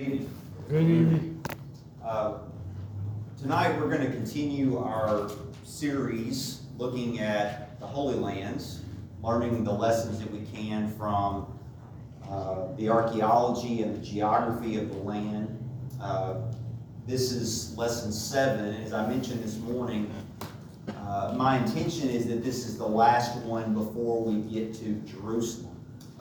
Good evening. Tonight we're going to continue our series looking at the Holy Lands, learning the lessons that we can from the archaeology and the geography of the land. This is lesson 7, and as I mentioned this morning, my intention is that this is the last one before we get to Jerusalem.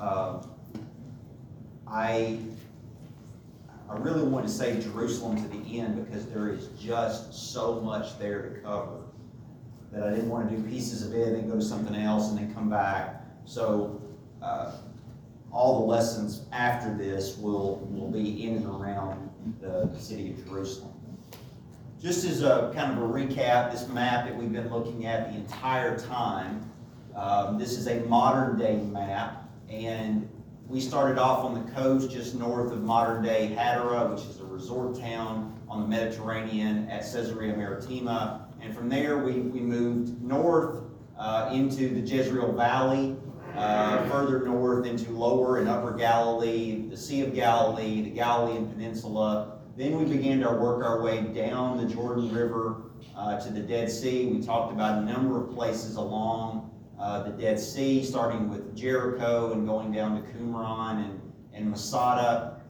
I really want to say Jerusalem to the end because there is just so much there to cover that I didn't want to do pieces of it and then go to something else and then come back. So all the lessons after this will be in and around the city of Jerusalem. Just as a kind of a recap, this map that we've been looking at the entire time, this is a modern day map, and we started off on the coast just north of modern-day Hadara, which is a resort town on the Mediterranean at Caesarea Maritima. And from there, we moved north into the Jezreel Valley, further north into Lower and Upper Galilee, the Sea of Galilee, the Galilean Peninsula. Then we began to work our way down the Jordan River to the Dead Sea. We talked about a number of places along the Dead Sea, starting with Jericho and going down to Qumran and Masada.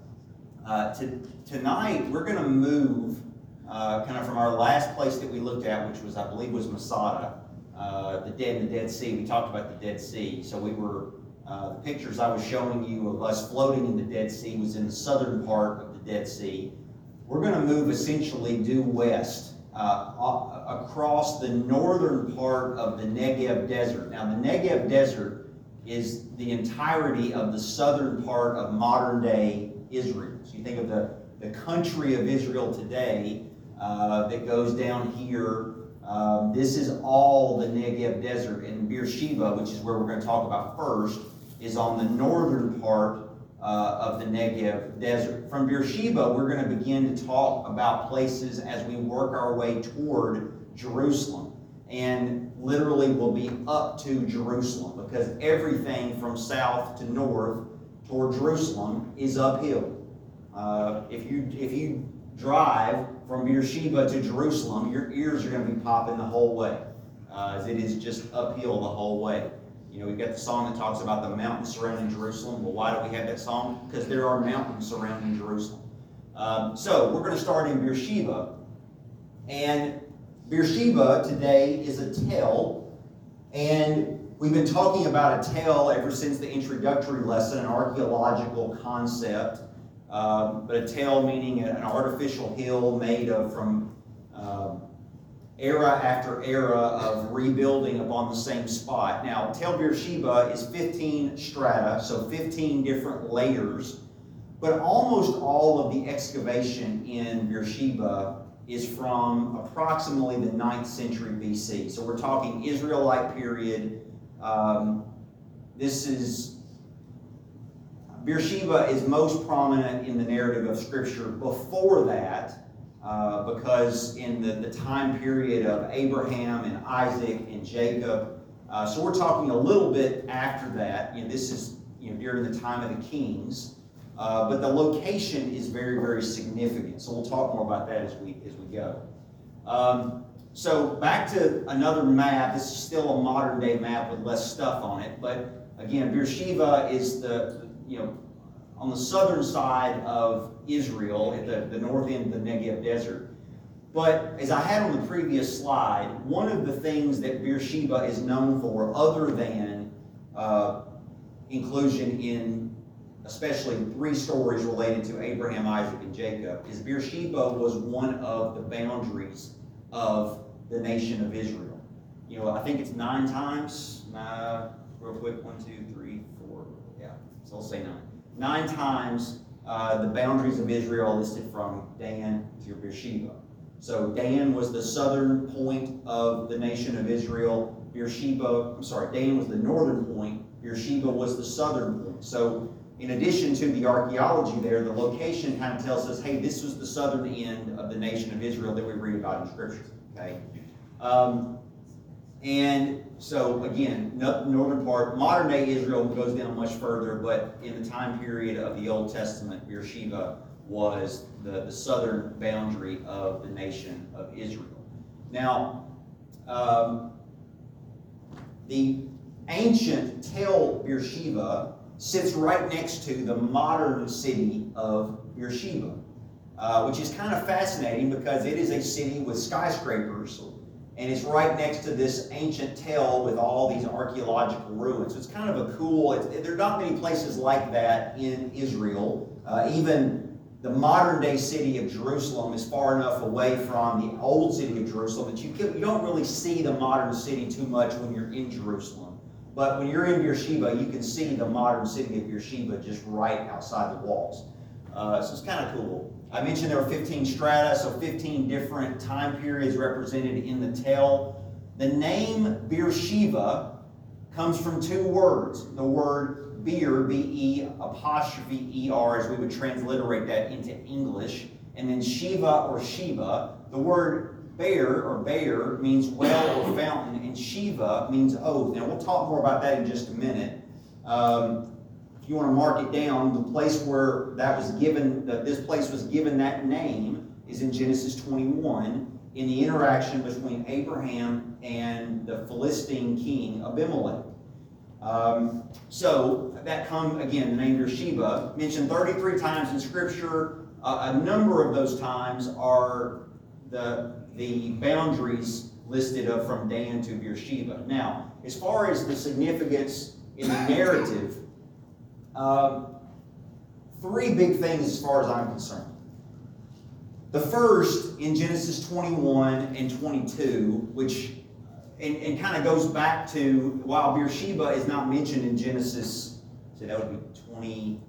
Tonight, we're going to move kind of from our last place that we looked at, which was, I believe, was Masada, the Dead Sea. We talked about the Dead Sea. So we were, the pictures I was showing you of us floating in the Dead Sea was in the southern part of the Dead Sea. We're going to move essentially due west across the northern part of the Negev Desert. Now, the Negev Desert is the entirety of the southern part of modern-day Israel. So you think of the country of Israel today that goes down here. This is all the Negev Desert. And Beersheba, which is where we're going to talk about first, is on the northern part of the Negev Desert. From Beersheba, we're going to begin to talk about places as we work our way toward Jerusalem. And literally we'll be up to Jerusalem because everything from south to north toward Jerusalem is uphill. If you drive from Beersheba to Jerusalem, your ears are going to be popping the whole way, as it is just uphill the whole way. You know, we've got the song that talks about the mountains surrounding Jerusalem. Well, why do we have that song? Because there are mountains surrounding Jerusalem. So we're going to start in Beersheba. And Beersheba today is a tell. And we've been talking about a tell ever since the introductory lesson, an archaeological concept. But a tell meaning an artificial hill made from era after era of rebuilding upon the same spot. Now, Tel Beersheba is 15 strata, so 15 different layers, but almost all of the excavation in Beersheba is from approximately the 9th century BC. So we're talking Israelite period. Beersheba is most prominent in the narrative of Scripture before that, because in the time period of Abraham and Isaac and Jacob. So we're talking a little bit after that. You know, this is during the time of the kings. But the location is very, very significant. So we'll talk more about that as we go. So back to another map. This is still a modern day map with less stuff on it. But again, Beersheba is on the southern side of Israel, at the north end of the Negev Desert. But as I had on the previous slide, one of the things that Beersheba is known for, other than inclusion in especially 3 stories related to Abraham, Isaac, and Jacob, is Beersheba was one of the boundaries of the nation of Israel. You know, I think it's 9 times. Real quick, 1, 2, 3, 4. Yeah, so I'll say 9. 9 times the boundaries of Israel listed from Dan to Beersheba. So Dan was the southern point of the nation of Israel. Dan was the northern point. Beersheba was the southern point. So in addition to the archaeology there, the location kind of tells us, hey, this was the southern end of the nation of Israel that we read about in Scripture. Okay. And so again, northern part, modern day Israel goes down much further, but in the time period of the Old Testament, Beersheba was the southern boundary of the nation of Israel. Now, the ancient Tel Beersheba sits right next to the modern city of Beersheba, which is kind of fascinating because it is a city with skyscrapers, and it's right next to this ancient Tel with all these archaeological ruins. So it's kind of a cool, there are not many places like that in Israel. Even the modern day city of Jerusalem is far enough away from the old city of Jerusalem that you don't really see the modern city too much when you're in Jerusalem. But when you're in Beersheba, you can see the modern city of Beersheba just right outside the walls. So it's kind of cool. I mentioned there were 15 strata, so 15 different time periods represented in the Tel. The name Beersheba comes from two words. The word Beer, B-E-apostrophe-E-R, as we would transliterate that into English, and then Shiva or Sheba. The word Bear or Bear means well or fountain, and Shiva means oath. Now we'll talk more about that in just a minute. If you want to mark it down, the place where that was given, this place was given that name is in Genesis 21 in the interaction between Abraham and the Philistine king Abimelech. So that comes, again, the name Beersheba, mentioned 33 times in Scripture. A number of those times are the boundaries listed of from Dan to Beersheba. Now, as far as the significance in the narrative, three big things as far as I'm concerned. The first in Genesis 21 and 22, which and kind of goes back to, while Beersheba is not mentioned in Genesis, so that would be 20,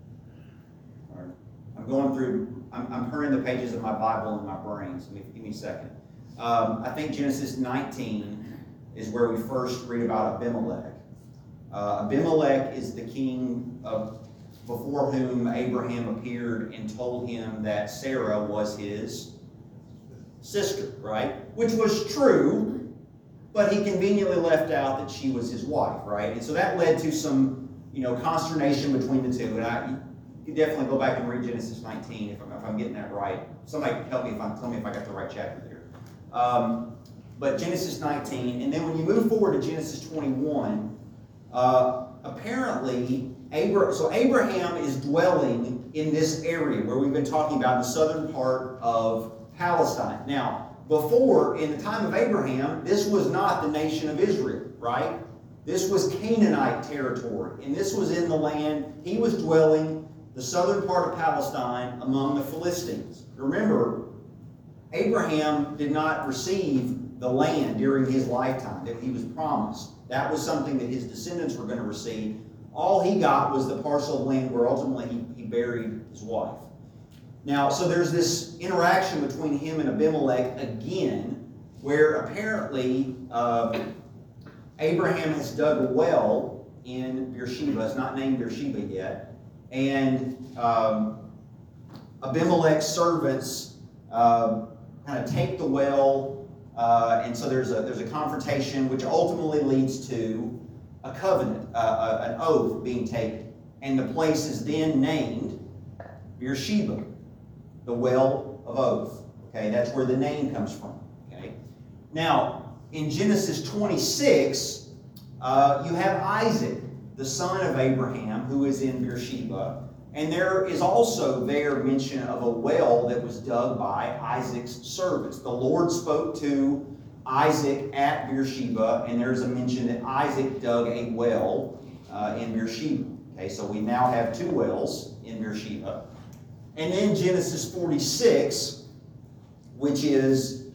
I'm going through, I'm turning the pages of my Bible in my brain, so give me a second. I think Genesis 19 is where we first read about Abimelech. Abimelech is the king before whom Abraham appeared and told him that Sarah was his sister, right? Which was true, but he conveniently left out that she was his wife, right? And so that led to some, consternation between the two. And you can definitely go back and read Genesis 19 if I'm getting that right. Somebody can help me tell me if I got the right chapter there. But Genesis 19, and then when you move forward to Genesis 21, apparently, Abraham is dwelling in this area where we've been talking about, the southern part of Palestine. Now, before, in the time of Abraham, this was not the nation of Israel, right? This was Canaanite territory, and this was in the land, he was dwelling, the southern part of Palestine, among the Philistines. Remember, Abraham did not receive the land during his lifetime that he was promised. That was something that his descendants were going to receive. All he got was the parcel of land where ultimately he buried his wife. Now, so there's this interaction between him and Abimelech again, where apparently Abraham has dug a well in Beersheba. It's not named Beersheba yet. And Abimelech's servants kind of take the well, and so there's a confrontation, which ultimately leads to a covenant, an oath being taken. And the place is then named Beersheba, the well of oath. Okay, that's where the name comes from. Okay, now in Genesis 26, you have Isaac, the son of Abraham, who is in Beersheba, and there is also there mention of a well that was dug by Isaac's servants. The Lord spoke to Isaac at Beersheba, and there's a mention that Isaac dug a well in Beersheba. Okay, so we now have two wells in Beersheba. And then Genesis 46, which is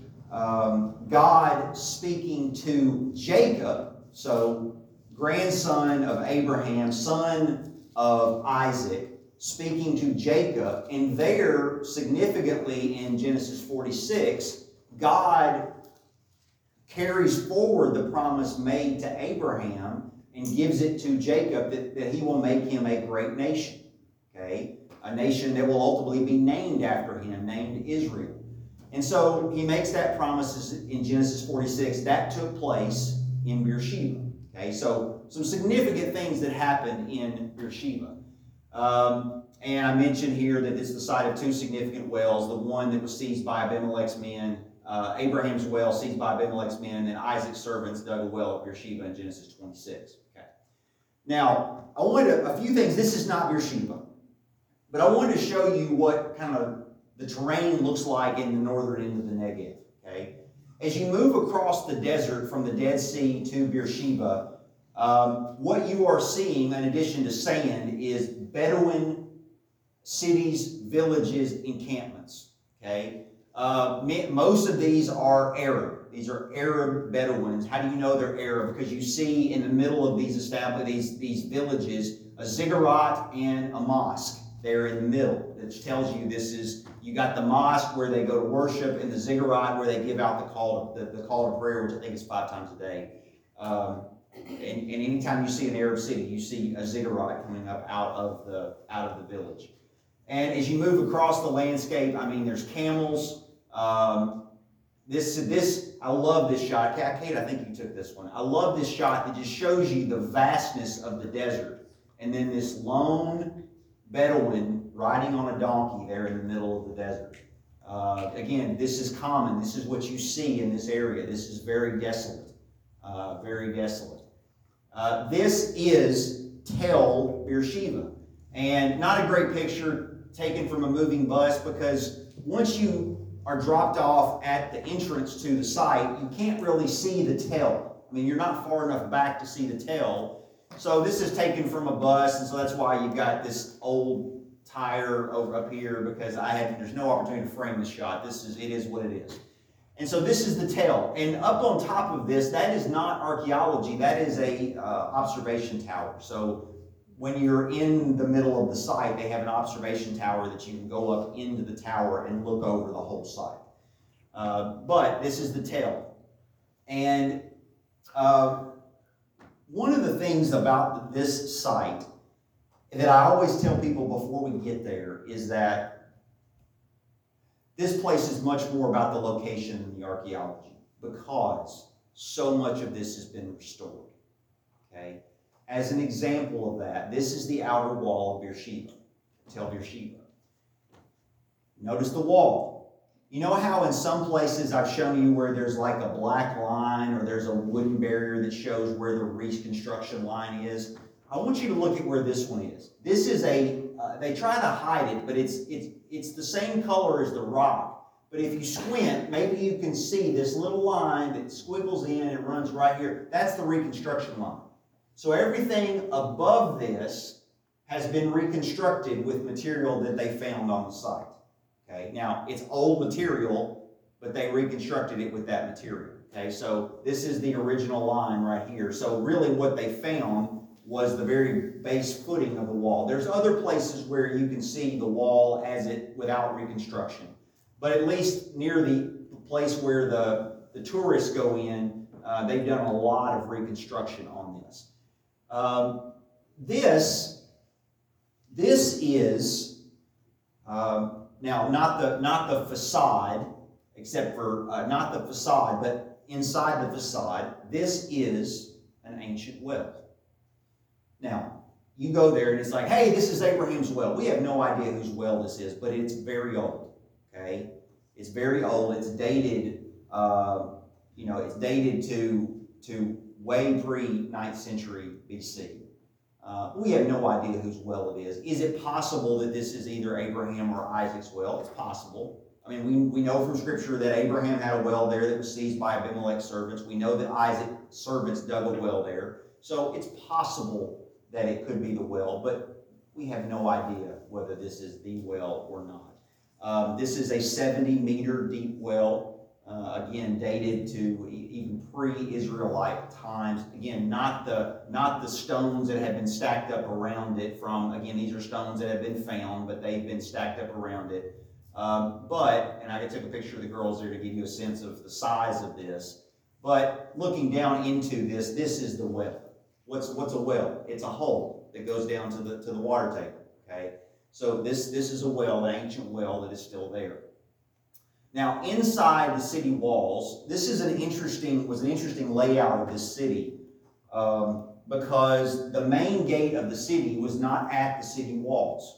God speaking to Jacob, so grandson of Abraham, son of Isaac, speaking to Jacob. And there, significantly in Genesis 46, God carries forward the promise made to Abraham and gives it to Jacob that he will make him a great nation. Okay? A nation that will ultimately be named after him, named Israel. And so he makes that promise in Genesis 46. That took place in Beersheba. Okay, so some significant things that happened in Beersheba. And I mentioned here that it's the site of two significant wells, the one that was seized by Abimelech's men, Abraham's well seized by Abimelech's men, and then Isaac's servants dug a well at Beersheba in Genesis 26. Okay. Now, I wanted a few things. This is not Beersheba, but I wanted to show you what kind of the terrain looks like in the northern end of the Negev. Okay. As you move across the desert from the Dead Sea to Beersheba, what you are seeing, in addition to sand, is Bedouin cities, villages, encampments. Okay, most of these are Arab. These are Arab Bedouins. How do you know they're Arab? Because you see in the middle of these villages a ziggurat and a mosque. They're in the middle, which tells you you got the mosque where they go to worship, and the ziggurat where they give out the call to prayer, which I think is 5 times a day. And anytime you see an Arab city, you see a ziggurat coming up out of the village. And as you move across the landscape, I mean, there's camels. I love this shot. Kate, I think you took this one. I love this shot that just shows you the vastness of the desert. And then this lone Bedouin riding on a donkey there in the middle of the desert. Again, this is common. This is what you see in this area. This is very desolate. Very desolate. This is Tel Beersheba. And not a great picture taken from a moving bus, because once you are dropped off at the entrance to the site, you can't really see the Tel. I mean, you're not far enough back to see the Tel. So this is taken from a bus, and so that's why you've got this old tire over up here, because there's no opportunity to frame this shot. It is what it is. And so this is the Tel. And up on top of this, that is not archaeology. That is a observation tower. So when you're in the middle of the site, they have an observation tower that you can go up into the tower and look over the whole site. But this is the Tel. And one of the things about this site that I always tell people before we get there is that this place is much more about the location than the archaeology, because so much of this has been restored. Okay? As an example of that, this is the outer wall of Beersheba, Tel Beersheba. Notice the wall. You know how in some places I've shown you where there's like a black line or there's a wooden barrier that shows where the reconstruction line is? I want you to look at where this one is. This is they try to hide it, but it's the same color as the rock. But if you squint, maybe you can see this little line that squiggles in and runs right here. That's the reconstruction line. So everything above this has been reconstructed with material that they found on the site. Okay, now it's old material, but they reconstructed it with that material. Okay, so this is the original line right here. So really what they found was the very base footing of the wall. There's other places where you can see the wall without reconstruction. But at least near the place where the tourists go in, they've done a lot of reconstruction on this. This is now not the facade, except for not the facade, but inside the facade. This is an ancient well. Now you go there and it's like, hey, this is Abraham's well. We have no idea whose well this is, but it's very old. Okay, it's very old. It's dated. It's dated to way pre-9th century BC. We have no idea whose well it is. Is it possible that this is either Abraham or Isaac's well? It's possible. I mean, we know from Scripture that Abraham had a well there that was seized by Abimelech's servants. We know that Isaac's servants dug a well there. So it's possible that it could be the well, but we have no idea whether this is the well or not. This is a 70-meter deep well. Again, dated to even pre-Israelite times. Again, not the stones that have been stacked up around it from, again, these are stones that have been found, but they've been stacked up around it. And I took a picture of the girls there to give you a sense of the size of this. But looking down into this is the well. What's a well? It's a hole that goes down to the water table. Okay, so this is a well, an ancient well that is still there. Now, inside the city walls, this was an interesting layout of this city, because the main gate of the city was not at the city walls.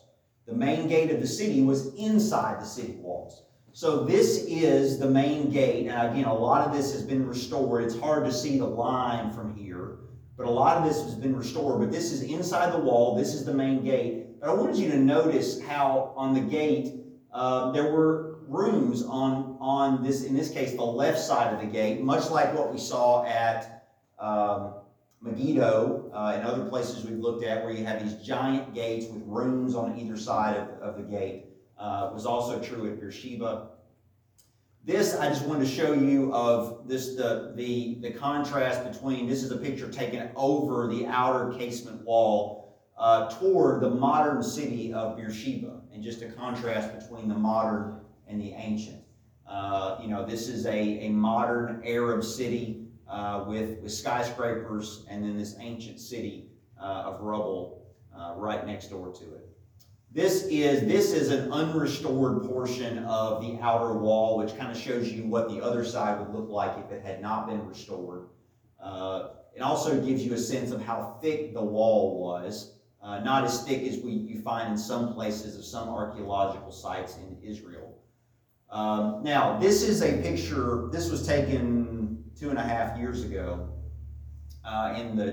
The main gate of the city was inside the city walls. So this is the main gate. And again, a lot of this has been restored. It's hard to see the line from here, but a lot of this has been restored. But this is inside the wall. This is the main gate. But I wanted you to notice how on the gate there were rooms on this, in this case, the left side of the gate, much like what we saw at Megiddo and other places we've looked at, where you have these giant gates with rooms on either side of the gate. Was also true at Beersheba. This, I just wanted to show you of this, the contrast between, this is a picture taken over the outer casement wall toward the modern city of Beersheba, and just a contrast between the modern and the ancient. This is a modern Arab city with skyscrapers, and then this ancient city of rubble right next door to it. This is an unrestored portion of the outer wall, which kind of shows you what the other side would look like if it had not been restored. It also gives you a sense of how thick the wall was. Not as thick as you find in some places of some archaeological sites in Israel. Now, this is a picture, this was taken 2.5 years ago in the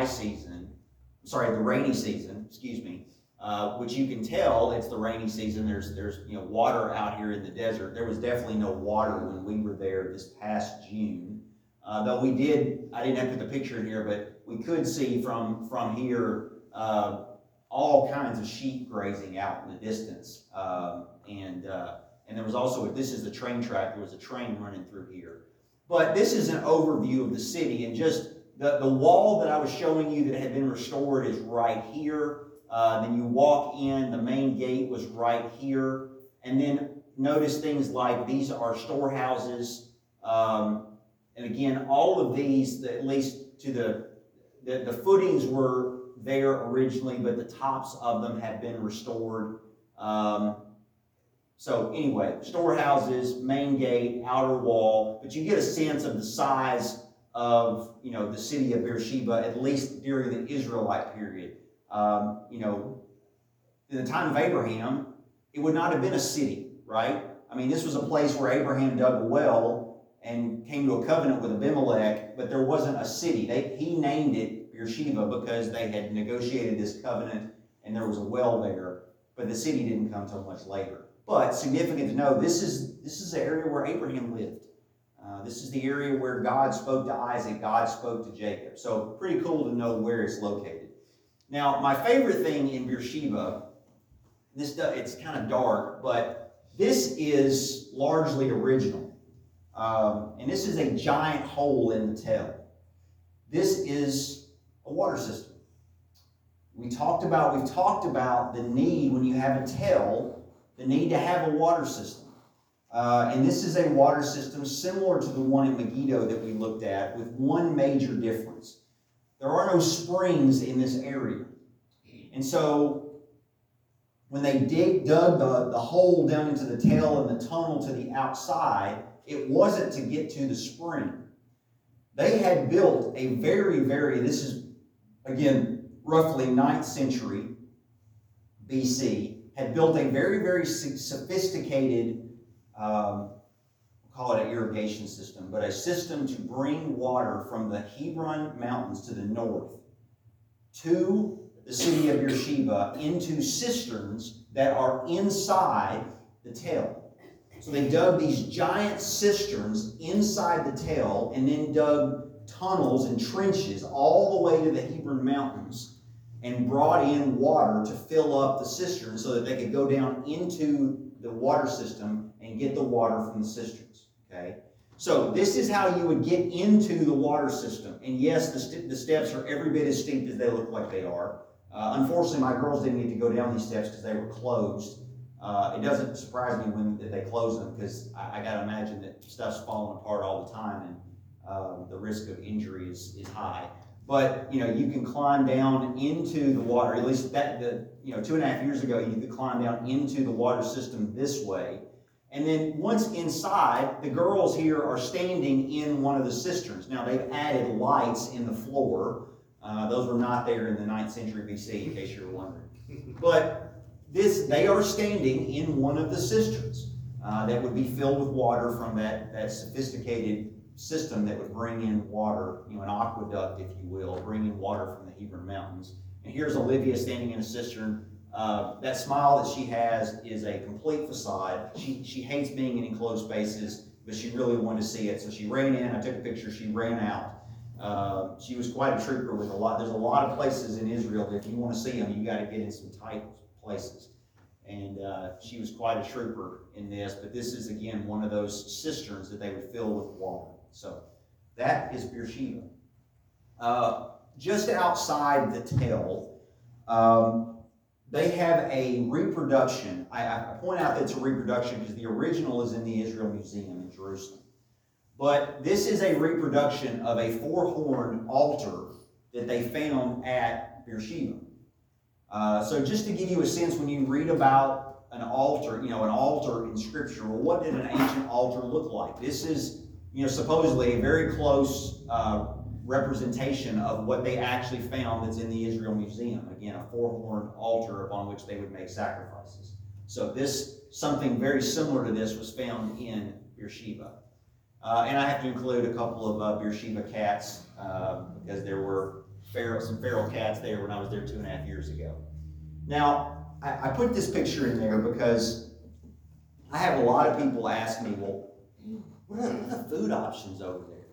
rainy season, excuse me. Which you can tell it's the rainy season. There's water out here in the desert. There was definitely no water when we were there this past June. Though I didn't have to put the picture in here, but we could see from here all kinds of sheep grazing out in the distance. And there was also, this is the train track, there was a train running through here. But this is an overview of the city, and just the wall that I was showing you that had been restored is right here. Then you walk in, the main gate was right here. And then notice things like these are storehouses. And again, all of these, at least to the footings were there originally, but the tops of them have been restored. So anyway, storehouses, main gate, outer wall, but you get a sense of the size of the city of Beersheba, at least during the Israelite period. In the time of Abraham, it would not have been a city, right? I mean, this was a place where Abraham dug a well and came to a covenant with Abimelech, but there wasn't a city. He named it Beersheba because they had negotiated this covenant and there was a well there, but the city didn't come till much later. But significant to know, this is the area where Abraham lived. This is the area where God spoke to Isaac, God spoke to Jacob. So pretty cool to know where it's located. Now, my favorite thing in Beersheba, it's kind of dark, but this is largely original. And this is a giant hole in the tell. This is a water system. We've talked about the need, when you have a tell, the need to have a water system. And this is a water system similar to the one in Megiddo that we looked at, with one major difference. There are no springs in this area. And so when they dug the hole down into the tail and the tunnel to the outside, it wasn't to get to the spring. They had built a this is, again, roughly 9th century BC, had built a very sophisticated, we'll call it an irrigation system, but a system to bring water from the Hebron Mountains to the north to the city of Beersheba into cisterns that are inside the tell. So they dug these giant cisterns inside the tell and then dug tunnels and trenches all the way to the Hebron Mountains and brought in water to fill up the cisterns so that they could go down into the water system and get the water from the cisterns. Okay? So this is how you would get into the water system. And yes, the steps are every bit as steep as they look like they are. Unfortunately, my girls didn't get to go down these steps because they were closed. It doesn't surprise me when they close them, because I got to imagine that stuff's falling apart all the time, and the risk of injury is high. But you can climb down into the water. At least 2.5 years ago, you could climb down into the water system this way. And then once inside, the girls here are standing in one of the cisterns. Now they've added lights in the floor. Those were not there in the 9th century BC, in case you were wondering. But they are standing in one of the cisterns that would be filled with water from that sophisticated system that would bring in water, an aqueduct, if you will, bring in water from the Hebron Mountains. And here's Olivia standing in a cistern. That smile that she has is a complete facade. She hates being in enclosed spaces, but she really wanted to see it. So she ran in. I took a picture. She ran out. She was quite a trooper with a lot. There's a lot of places in Israel that if you want to see them, you got to get in some tight places. And she was quite a trooper in this. But this is, again, one of those cisterns that they would fill with water. So that is Beersheba. Just outside the tell, they have a reproduction. I point out that it's a reproduction because the original is in the Israel Museum in Jerusalem. But this is a reproduction of a four-horned altar that they found at Beersheba. So just to give you a sense, when you read about an altar, an altar in Scripture, well, what did an ancient altar look like? This is, supposedly a very close representation of what they actually found that's in the Israel Museum. Again, a four-horned altar upon which they would make sacrifices. So something very similar to this was found in Beersheba. And I have to include a couple of Beersheba cats because there were some feral cats there when I was there 2.5 years ago. Now, I put this picture in there because I have a lot of people ask me, well, what are the food options over there?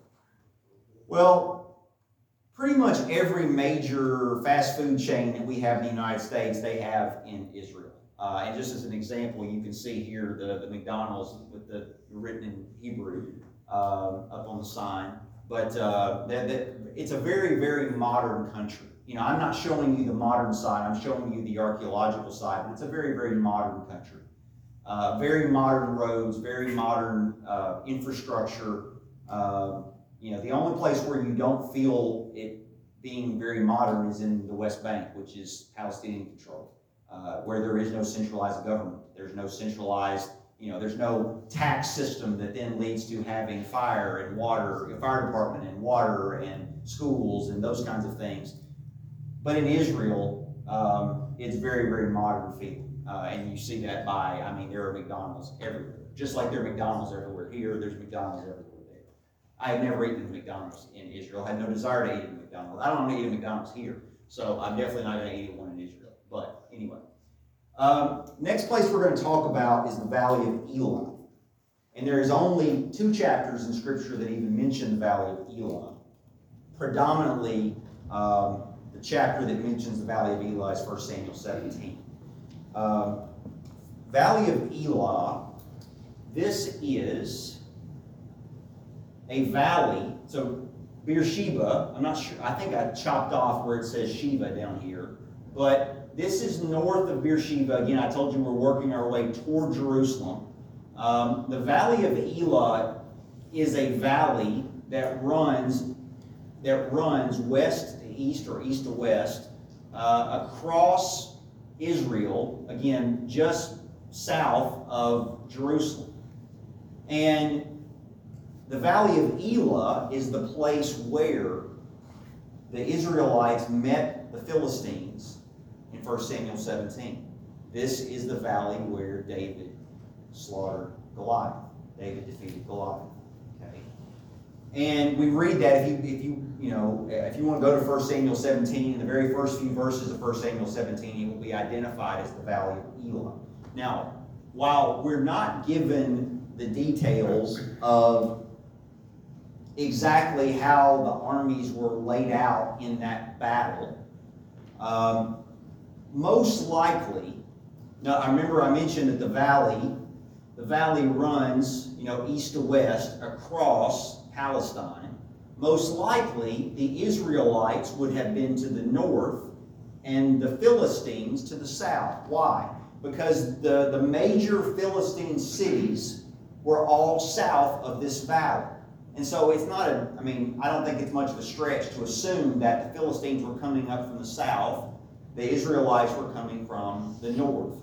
Well, pretty much every major fast food chain that we have in the United States, they have in Israel. And just as an example, you can see here the McDonald's with the written in Hebrew up on the sign. But it's a very, very modern country. I'm not showing you the modern side. I'm showing you the archaeological side. But it's a very, very modern country. Very modern roads, very modern infrastructure. The only place where you don't feel it being very modern is in the West Bank, which is Palestinian control, where there is no centralized government. There's no centralized, there's no tax system that then leads to having fire and water, a fire department and water and schools and those kinds of things. But in Israel, it's very, very modern feeling. And you see that there are McDonald's everywhere. Just like there are McDonald's everywhere here, there's McDonald's everywhere there. I have never eaten at McDonald's in Israel. I had no desire to eat at McDonald's. I don't want to eat at McDonald's here. So I'm definitely not going to eat at one in Israel. But anyway. Next place we're going to talk about is the Valley of Elah. And there is only 2 chapters in Scripture that even mention the Valley of Elah. Predominantly, the chapter that mentions the Valley of Elah is 1 Samuel 17. Valley of Elah, this is a valley. So Beersheba, I'm not sure, I think I chopped off where it says Sheba down here, but this is north of Beersheba. Again, I told you we're working our way toward Jerusalem. The Valley of Elah is a valley that runs west to east or east to west across Israel, again, just south of Jerusalem. And the Valley of Elah is the place where the Israelites met the Philistines in 1 Samuel 17. This is the valley where David slaughtered Goliath. David defeated Goliath. Okay. And we read that if you want to go to 1 Samuel 17, in the very first few verses of 1 Samuel 17, it will be identified as the Valley of Elah. Now, while we're not given the details of exactly how the armies were laid out in that battle, most likely, now I remember I mentioned that the valley runs, east to west across Palestine. Most likely, the Israelites would have been to the north and the Philistines to the south. Why? Because the major Philistine cities were all south of this valley. And so it's not I don't think it's much of a stretch to assume that the Philistines were coming up from the south, the Israelites were coming from the north.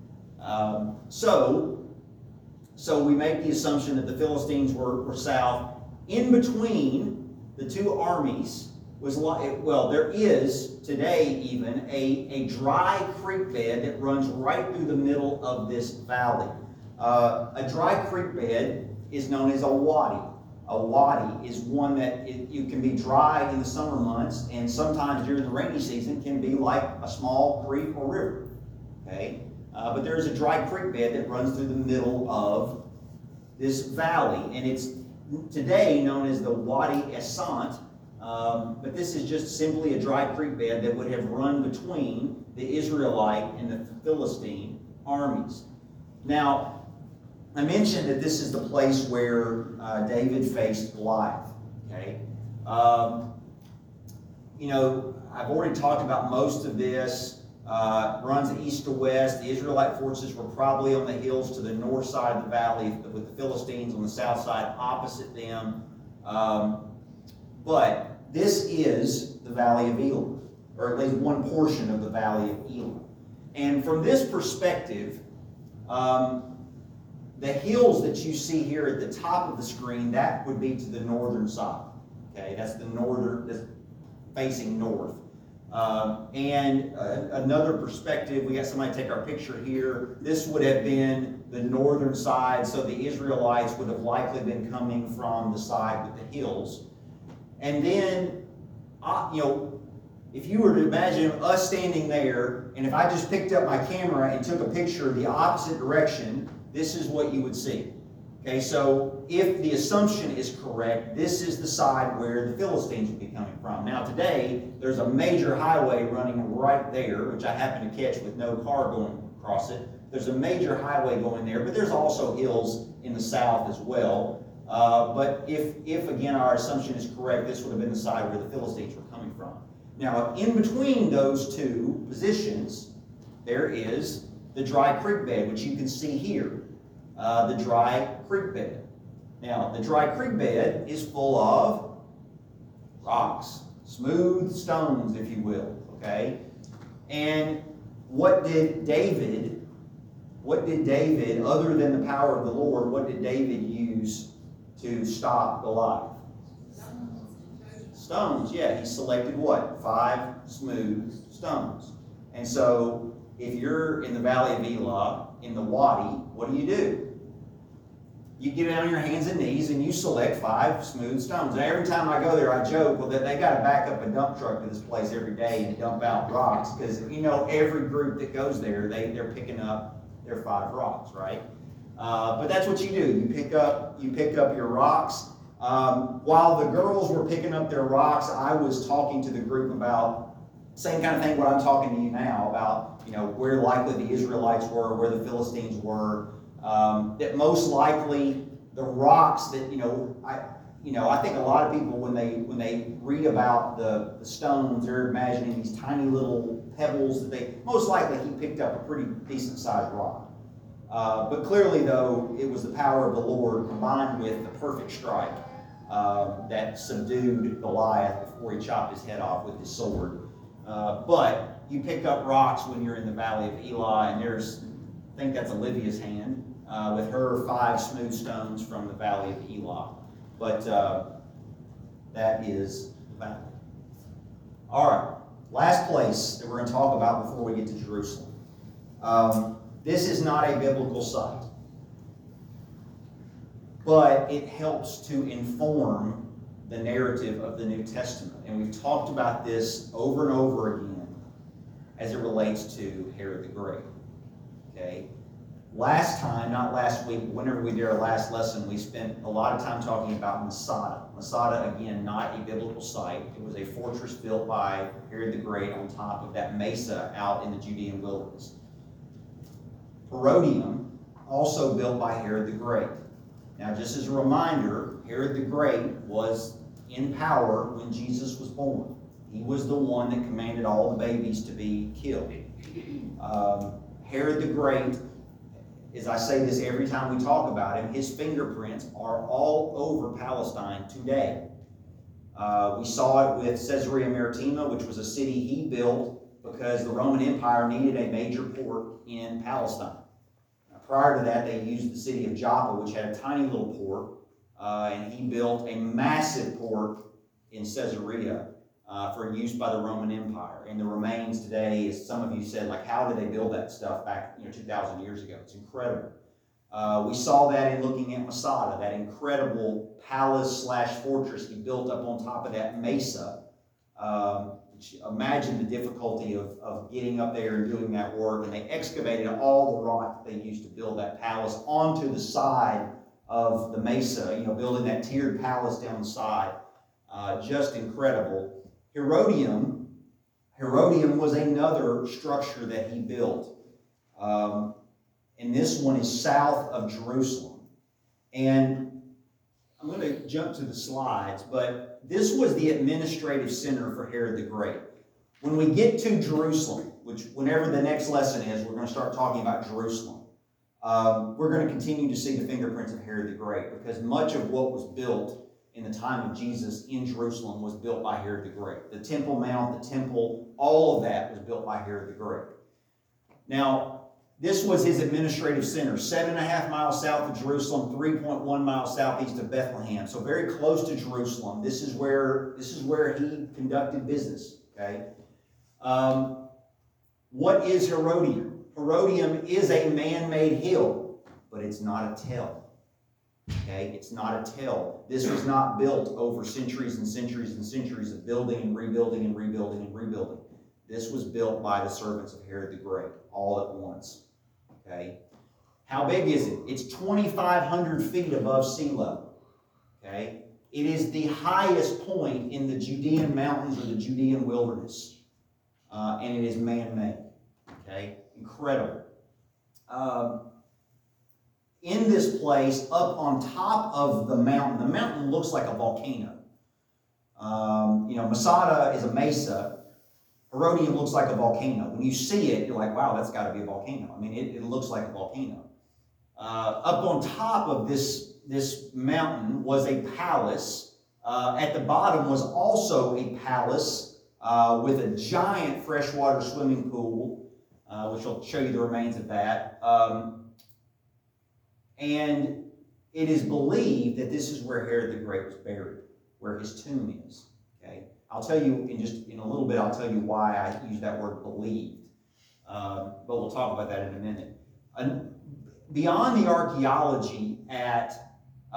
So we make the assumption that the Philistines were south. In between the two armies was like, well, there is today even a dry creek bed that runs right through the middle of this valley. A dry creek bed is known as a wadi. A wadi is one that you can be dry in the summer months, and sometimes during the rainy season can be like a small creek or river. Okay, but there's a dry creek bed that runs through the middle of this valley, and it's today known as the Wadi Essant. But this is just simply a dry creek bed that would have run between the Israelite and the Philistine armies. Now, I mentioned that this is the place where David faced Goliath. Okay, you know, I've already talked about most of this. Runs east to west. The Israelite forces were probably on the hills to the north side of the valley, with the Philistines on the south side opposite them. But this is the Valley of Elah, or at least one portion of the Valley of Elah. And from this perspective, the hills that you see here at the top of the screen, that would be to the northern side. Okay, that's the northern, that's facing north. And another perspective, we got somebody take our picture here. This would have been the northern side, so the Israelites would have likely been coming from the side with the hills. And then, you know, if you were to imagine us standing there, and if I just picked up my camera and took a picture the opposite direction, this is what you would see. Okay, so if the assumption is correct, this is the side where the Philistines would be coming from. Now today, there's a major highway running right there, which I happen to catch with no car going across it. There's a major highway going there, but there's also hills in the south as well. But if again our assumption is correct, this would have been the side where the Philistines were coming from. Now, in between those two positions, there is the dry creek bed, which you can see here. The dry creek bed. Now, the dry creek bed is full of rocks, smooth stones, if you will, okay? And what did David, other than the power of the Lord, what did David use to stop Goliath? Stones, yeah. He selected what? 5 smooth stones. And so, if you're in the Valley of Elah, in the Wadi, what do? You get down on your hands and knees and you select 5 smooth stones. And every time I go there, I joke, well, that they got to back up a dump truck to this place every day and dump out rocks, because you know every group that goes there, they're picking up their 5 rocks, right? But that's what you do. You pick up your rocks. While the girls were picking up their rocks, I was talking to the group about same kind of thing what I'm talking to you now about, you know, where likely the Israelites were, where the Philistines were. That most likely the rocks that, I think a lot of people when they read about the stones, they're imagining these tiny little pebbles that most likely he picked up a pretty decent sized rock. But clearly though, it was the power of the Lord combined with the perfect strike that subdued Goliath before he chopped his head off with his sword. But you pick up rocks when you're in the Valley of Elah, and I think that's Olivia's hand, with her 5 smooth stones from the Valley of Elah. But that is the valley. All right, last place that we're going to talk about before we get to Jerusalem. This is not a biblical site, but it helps to inform the narrative of the New Testament. And we've talked about this over and over again as it relates to Herod the Great. Okay? Last time, not last week, whenever we did our last lesson, we spent a lot of time talking about Masada. Masada, again, not a biblical site. It was a fortress built by Herod the Great on top of that mesa out in the Judean wilderness. Herodium, also built by Herod the Great. Now, just as a reminder, Herod the Great was in power when Jesus was born. He was the one that commanded all the babies to be killed. Herod the Great, as I say this every time we talk about him, his fingerprints are all over Palestine today. We saw it with Caesarea Maritima, which was a city he built because the Roman Empire needed a major port in Palestine. Now, prior to that, they used the city of Joppa, which had a tiny little port, and he built a massive port in Caesarea for use by the Roman Empire. And the remains today, as some of you said, like, how did they build that stuff back 2,000 years ago? It's incredible. We saw that in looking at Masada, that incredible palace/fortress he built up on top of that mesa. Imagine the difficulty of getting up there and doing that work. And they excavated all the rock that they used to build that palace onto the side of the mesa, building that tiered palace down the side. Just incredible. Herodium was another structure that he built. And this one is south of Jerusalem. And I'm going to jump to the slides, but this was the administrative center for Herod the Great. When we get to Jerusalem, which whenever the next lesson is, we're going to start talking about Jerusalem. We're going to continue to see the fingerprints of Herod the Great, because much of what was built in the time of Jesus in Jerusalem was built by Herod the Great. The Temple Mount, the temple, all of that was built by Herod the Great. Now, this was his administrative center, 7.5 miles south of Jerusalem, 3.1 miles southeast of Bethlehem. So very close to Jerusalem. This is where he conducted business. Okay. What is Herodium? Herodium is a man-made hill, but it's not a tell. Okay, it's not a tell. This was not built over centuries and centuries and centuries of building and rebuilding and rebuilding and rebuilding. This was built by the servants of Herod the Great, all at once. Okay, how big is it? It's 2,500 feet above sea level. Okay, it is the highest point in the Judean mountains or the Judean wilderness, and it is man-made. Okay, incredible. In this place, up on top of the mountain looks like a volcano. Masada is a mesa. Herodium looks like a volcano. When you see it, you're like, wow, that's got to be a volcano. I mean, it looks like a volcano. Up on top of this mountain was a palace. At the bottom was also a palace with a giant freshwater swimming pool, which I'll show you the remains of that. And it is believed that this is where Herod the Great was buried, where his tomb is. Okay, I'll tell you in a little bit. I'll tell you why I use that word believed, but we'll talk about that in a minute. Beyond the archaeology at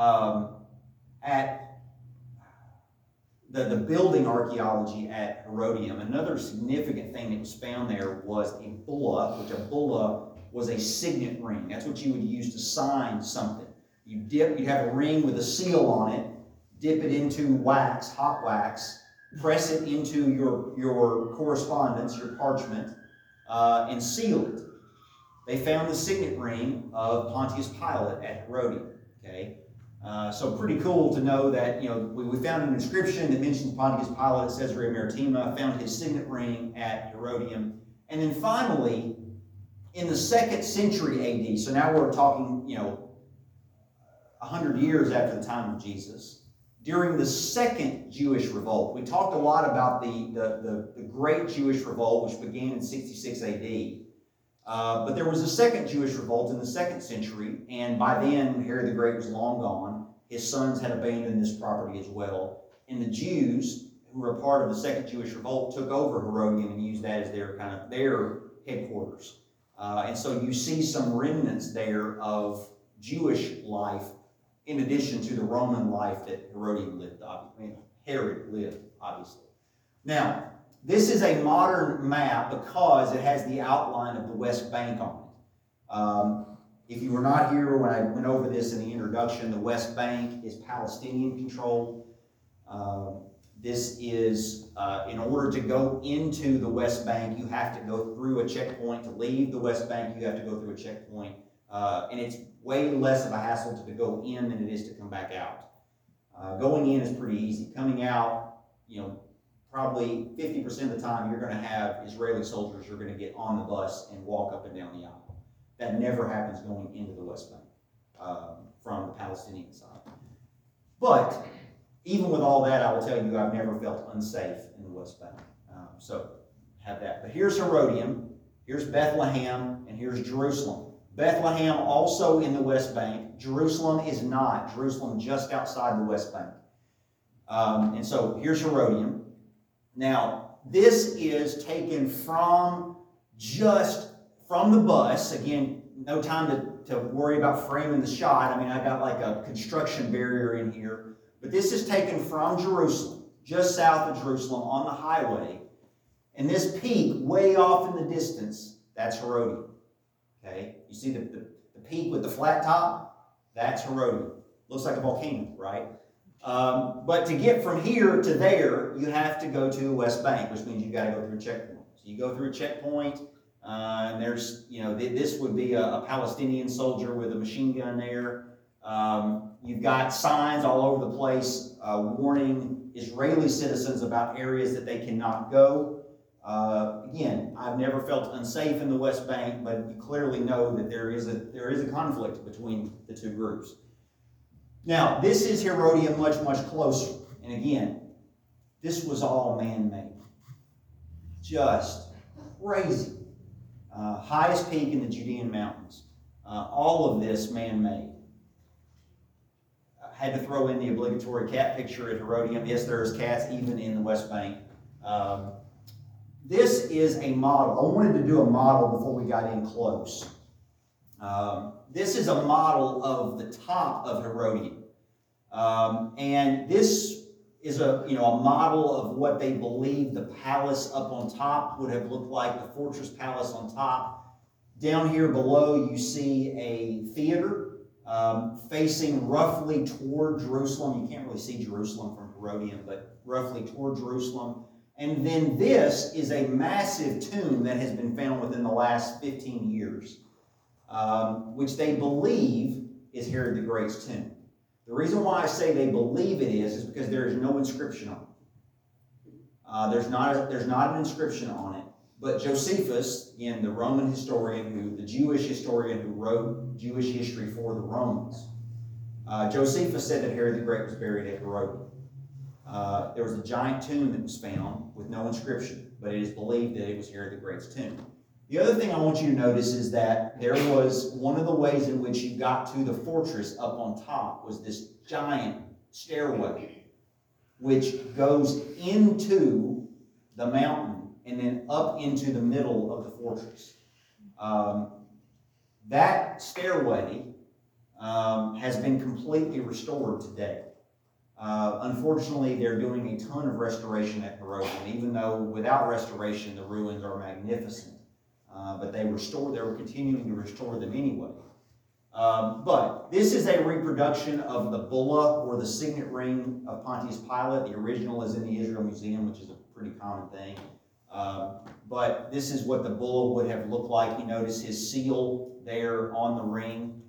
the building archaeology at Herodium, another significant thing that was found there was a bulla, which a bulla was a signet ring. That's what you would use to sign something. You'd have a ring with a seal on it, dip it into wax, hot wax, press it into your correspondence, your parchment, and seal it. They found the signet ring of Pontius Pilate at Herodium. Okay, so pretty cool to know that we found an inscription that mentions Pontius Pilate at Caesarea Maritima, found his signet ring at Herodium, and then finally, in the 2nd century A.D., so now we're talking 100 years after the time of Jesus, during the Second Jewish Revolt. We talked a lot about the Great Jewish Revolt, which began in 66 A.D., but there was a Second Jewish Revolt in the 2nd century, and by then Herod the Great was long gone. His sons had abandoned this property as well, and the Jews, who were a part of the Second Jewish Revolt, took over Herodium and used that as their headquarters. And so you see some remnants there of Jewish life in addition to the Roman life that Herod lived, obviously. Now, this is a modern map because it has the outline of the West Bank on it. If you were not here when I went over this in the introduction, the West Bank is Palestinian controlled. This is, in order to go into the West Bank, you have to go through a checkpoint. To leave the West Bank, you have to go through a checkpoint. And it's way less of a hassle to go in than it is to come back out. Going in is pretty easy. Coming out, probably 50% of the time you're going to have Israeli soldiers who are going to get on the bus and walk up and down the aisle. That never happens going into the West Bank from the Palestinian side. But even with all that, I will tell you, I've never felt unsafe in the West Bank. So have that. But here's Herodium, here's Bethlehem, and here's Jerusalem. Bethlehem also in the West Bank. Jerusalem is not. Jerusalem just outside the West Bank. And so here's Herodium. Now, this is taken from the bus. Again, no time to worry about framing the shot. I mean, I got like a construction barrier in here. But this is taken from Jerusalem, just south of Jerusalem on the highway. And this peak way off in the distance, that's Herodium. Okay? You see the peak with the flat top? That's Herodium. Looks like a volcano, right? But to get from here to there, you have to go to the West Bank, which means you got to go through a checkpoint. So you go through a checkpoint, and there's, this would be a Palestinian soldier with a machine gun there. You've got signs all over the place warning Israeli citizens about areas that they cannot go. Again, I've never felt unsafe in the West Bank, but you clearly know that there is a conflict between the two groups. Now, this is Herodium much, much closer. And again, this was all man-made. Just crazy. Highest peak in the Judean mountains. All of this man-made. Had to throw in the obligatory cat picture at Herodium. Yes, there's cats even in the West Bank. This is a model. I wanted to do a model before we got in close. This is a model of the top of Herodium. And this is a model of what they believe the palace up on top would have looked like, the fortress palace on top. Down here below you see a theater facing roughly toward Jerusalem. You can't really see Jerusalem from Herodium, but roughly toward Jerusalem. And then this is a massive tomb that has been found within the last 15 years, which they believe is Herod the Great's tomb. The reason why I say they believe it is because there is no inscription on it. There's not an inscription on it. But Josephus, again, the Roman historian, the Jewish historian who wrote Jewish history for the Romans, Josephus said that Herod the Great was buried at Herodium. There was a giant tomb that was found with no inscription, but it is believed that it was Herod the Great's tomb. The other thing I want you to notice is that there was one of the ways in which you got to the fortress up on top was this giant stairway, which goes into the mountain and then up into the middle of the fortress. That stairway has been completely restored today. Unfortunately, they're doing a ton of restoration at Herodium, even though without restoration, the ruins are magnificent. But they were continuing to restore them anyway. But this is a reproduction of the bulla or the signet ring of Pontius Pilate. The original is in the Israel Museum, which is a pretty common thing. But this is what the bulla would have looked like. You notice his seal there on the ring.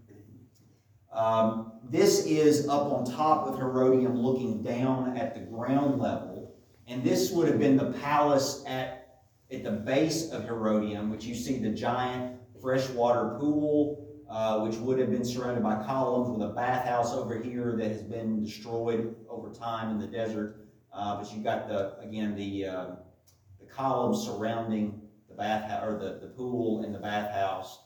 This is up on top of Herodium looking down at the ground level. And this would have been the palace at the base of Herodium, which you see the giant freshwater pool, which would have been surrounded by columns with a bathhouse over here that has been destroyed over time in the desert. But you've got the columns surrounding the bathhouse, or the pool and the bathhouse.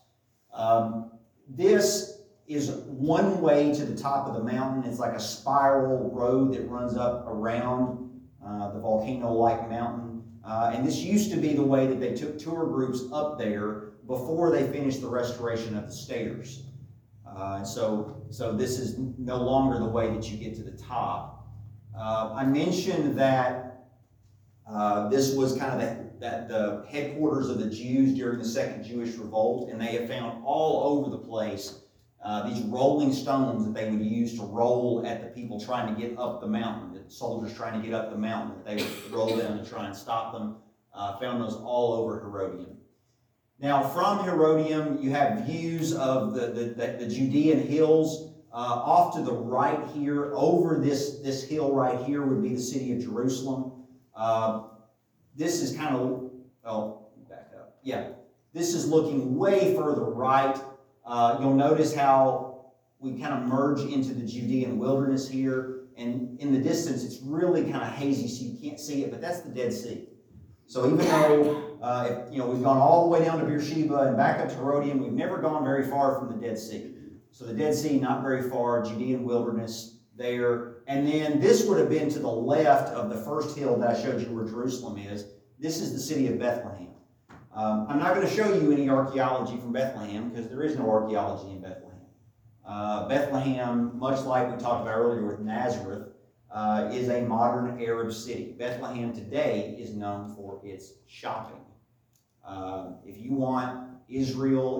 This is one way to the top of the mountain. It's like a spiral road that runs up around the volcano-like mountain. And this used to be the way that they took tour groups up there before they finished the restoration of the stairs. And so this is no longer the way that you get to the top. I mentioned that this was kind of the headquarters of the Jews during the Second Jewish Revolt, and they have found all over the place these rolling stones that they would use to roll at the people trying to get up the mountain, the soldiers trying to get up the mountain, that they would roll down to try and stop them. Found those all over Herodium. Now, from Herodium, you have views of the Judean hills. Off to the right here, over this hill right here, would be the city of Jerusalem. This is kind of, back up. Yeah, this is looking way further right. You'll notice how we kind of merge into the Judean wilderness here. And in the distance, it's really kind of hazy, so you can't see it, but that's the Dead Sea. So even though we've gone all the way down to Beersheba and back up to Herodium, we've never gone very far from the Dead Sea. So the Dead Sea, not very far, Judean wilderness, there. And then this would have been to the left of the first hill that I showed you where Jerusalem is. This is the city of Bethlehem. I'm not going to show you any archaeology from Bethlehem because there is no archaeology in Bethlehem. Bethlehem, much like we talked about earlier with Nazareth, is a modern Arab city. Bethlehem today is known for its shopping. If you want Israel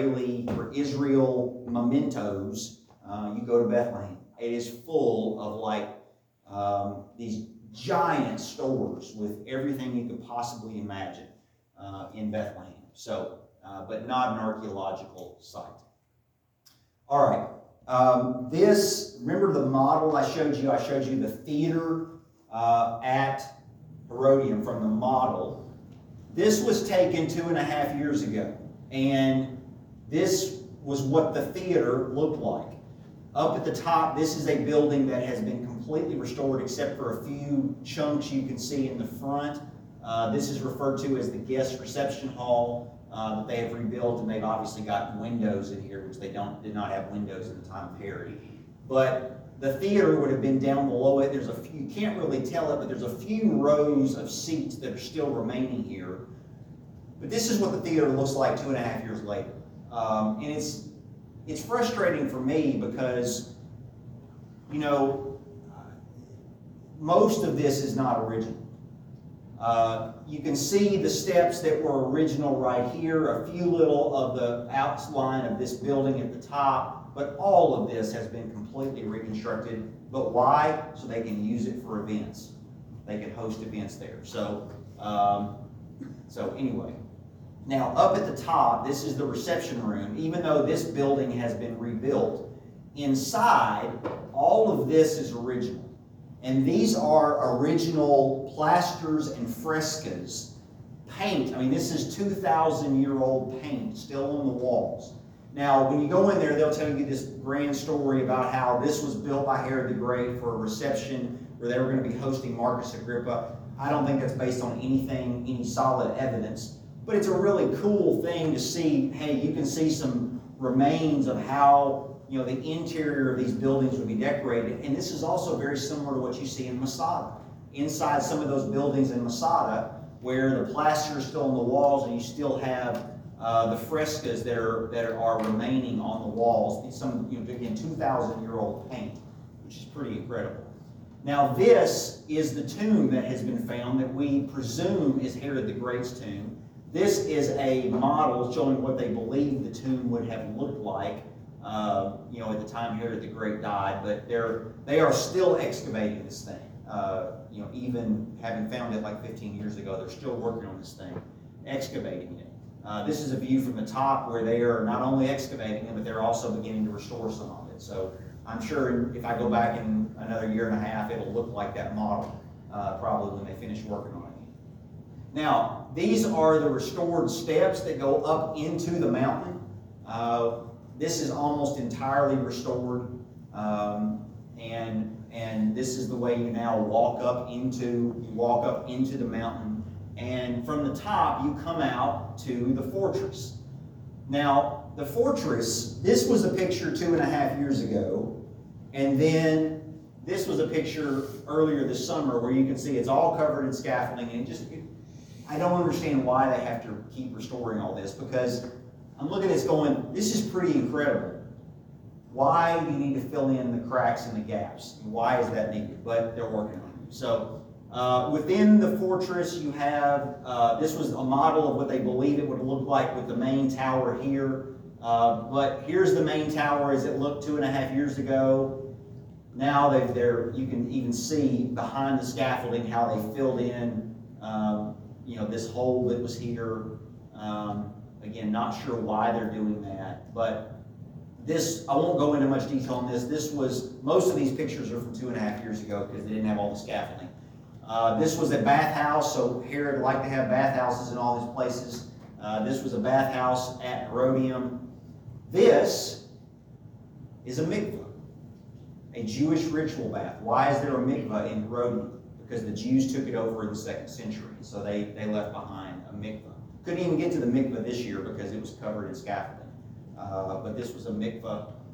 mementos, you go to Bethlehem. It is full of these giant stores with everything you could possibly imagine in Bethlehem. So, but not an archaeological site. All right. Remember the model I showed you? I showed you the theater at Herodium from the model. This was taken 2.5 years ago, and this was what the theater looked like. Up at the top, this is a building that has been completely restored except for a few chunks you can see in the front. This is referred to as the guest reception hall that they have rebuilt, and they've obviously got windows in here, which they did not have windows at the time of Herod. But the theater would have been down below it. There's a few, you can't really tell it, but there's a few rows of seats that are still remaining here. But this is what the theater looks like 2.5 years later. And it's frustrating for me because, most of this is not original. You can see the steps that were original right here, a few little of the outline of this building at the top, but all of this has been completely reconstructed. But why? So they can use it for events. They can host events there. So anyway. Now, up at the top, this is the reception room. Even though this building has been rebuilt, inside, all of this is original. And these are original plasters and frescoes. Paint, this is 2,000-year-old paint still on the walls. Now, when you go in there, they'll tell you this grand story about how this was built by Herod the Great for a reception where they were going to be hosting Marcus Agrippa. I don't think that's based on any solid evidence. But it's a really cool thing to see. Hey, you can see some remains of how the interior of these buildings would be decorated. And this is also very similar to what you see in Masada. Inside some of those buildings in Masada, where the plaster is still on the walls and you still have the frescoes that are remaining on the walls. Some, again, 2,000-year-old paint, which is pretty incredible. Now, this is the tomb that has been found that we presume is Herod the Great's tomb. This is a model showing what they believe the tomb would have looked like, at the time Herod the Great died. But they are still excavating this thing. Even having found it like 15 years ago, they're still working on this thing, excavating it. This is a view from the top where they are not only excavating it, but they're also beginning to restore some of it. So I'm sure if I go back in another 1.5 years, it'll look like that model, probably when they finish working on it. Now, these are the restored steps that go up into the mountain. This is almost entirely restored, and this is the way you now walk up into the mountain. And from the top, you come out to the fortress. Now, the fortress, this was a picture 2.5 years ago, and then this was a picture earlier this summer where you can see it's all covered in scaffolding, and I don't understand why they have to keep restoring all this, because I'm looking at this going, this is pretty incredible. Why do you need to fill in the cracks and the gaps? And why is that needed? But they're working on it. So within the fortress, you have, this was a model of what they believe it would look like with the main tower here. But here's the main tower as it looked 2.5 years ago. Now you can even see behind the scaffolding how they filled in this hole that was here. Again, not sure why they're doing that, but this, I won't go into much detail on this. Most of these pictures are from 2.5 years ago because they didn't have all the scaffolding. This was a bathhouse, so Herod liked to have bathhouses in all these places. This was a bathhouse at Herodium. This is a mikveh, a Jewish ritual bath. Why is there a mikveh in Herodium? Because the Jews took it over in the 2nd century, so they left behind a mikveh. Couldn't even get to the mikveh this year because it was covered in scaffolding. But this was a mikveh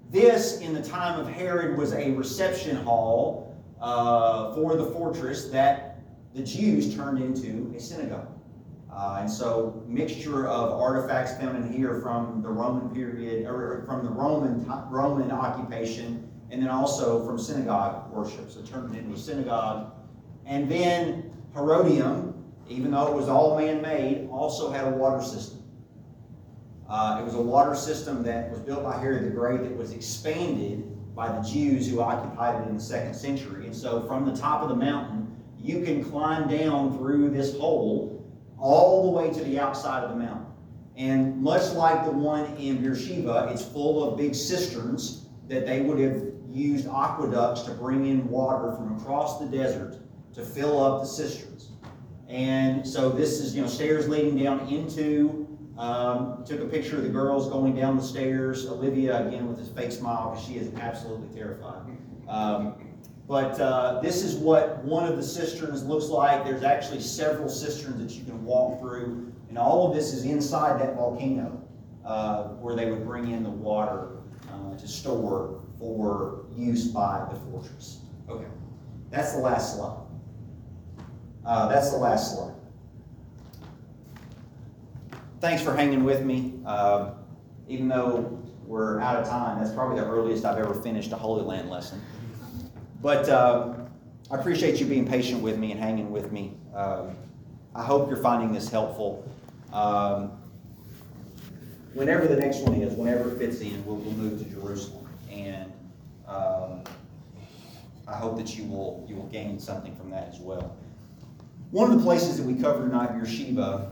This, in the time of Herod, was a reception hall for the fortress that the Jews turned into a synagogue. And so, mixture of artifacts found in here from the Roman period, or from the Roman occupation, and then also from synagogue worship. So, it turned it into a synagogue. And then Herodium, even though it was all man-made, also had a water system. It was a water system that was built by Herod the Great that was expanded by the Jews who occupied it in the 2nd century. And so from the top of the mountain, you can climb down through this hole all the way to the outside of the mountain. And much like the one in Beersheba, it's full of big cisterns that they would have used aqueducts to bring in water from across the desert to fill up the cisterns. And so this is, stairs leading down into. Took a picture of the girls going down the stairs. Olivia, again, with this fake smile because she is absolutely terrified. But this is what one of the cisterns looks like. There's actually several cisterns that you can walk through. And all of this is inside that volcano where they would bring in the water to store for use by the fortress. Okay, that's the last slide. Thanks for hanging with me. Even though we're out of time, that's probably the earliest I've ever finished a Holy Land lesson. But I appreciate you being patient with me and hanging with me. I hope you're finding this helpful. Whenever the next one is, whenever it fits in, we'll move to Jerusalem. And I hope that you will gain something from that as well. One of the places that we covered tonight, Beersheba,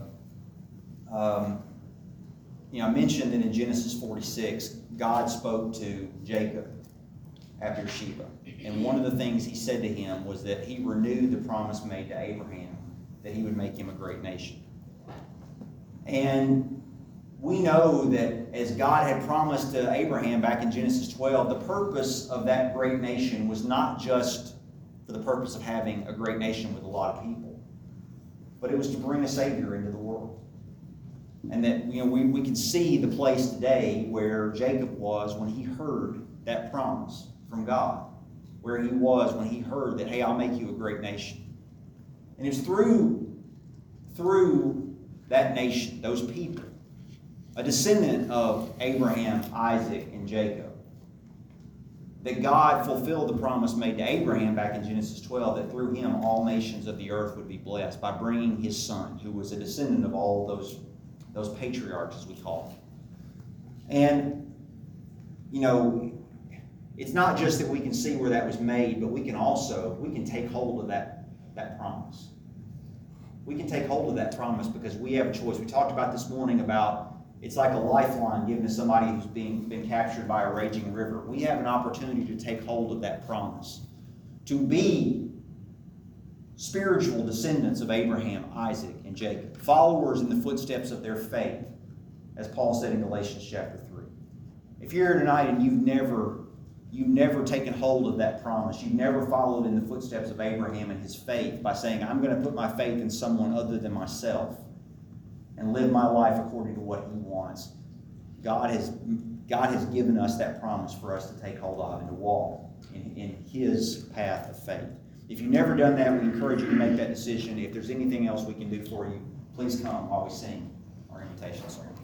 I mentioned that in Genesis 46, God spoke to Jacob at Beersheba. And one of the things he said to him was that he renewed the promise made to Abraham that he would make him a great nation. And we know that as God had promised to Abraham back in Genesis 12, the purpose of that great nation was not just for the purpose of having a great nation with a lot of people, but it was to bring a Savior into the world. And that we can see the place today where Jacob was when he heard that promise from God, where he was when he heard that, hey, I'll make you a great nation. And it's through that nation, those people, a descendant of Abraham, Isaac, and Jacob, that God fulfilled the promise made to Abraham back in Genesis 12, that through him all nations of the earth would be blessed by bringing his son, who was a descendant of all those patriarchs, as we call them. And, it's not just that we can see where that was made, but we can take hold of that promise. We can take hold of that promise because we have a choice. We talked about this morning about it's like a lifeline given to somebody who's been captured by a raging river. We have an opportunity to take hold of that promise, to be spiritual descendants of Abraham, Isaac, and Jacob, followers in the footsteps of their faith, as Paul said in Galatians chapter 3. If you're here tonight and you've never taken hold of that promise, you've never followed in the footsteps of Abraham and his faith by saying, I'm going to put my faith in someone other than myself and live my life according to what he wants, God has given us that promise for us to take hold of and to walk in his path of faith. If you've never done that, we encourage you to make that decision. If there's anything else we can do for you, please come while we sing our invitation song.